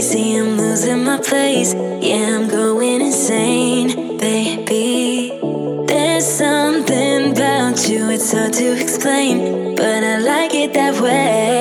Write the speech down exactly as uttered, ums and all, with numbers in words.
crazy, I'm losing my place. Yeah, I'm going insane, baby. There's something about you, it's hard to explain, but I like it that way.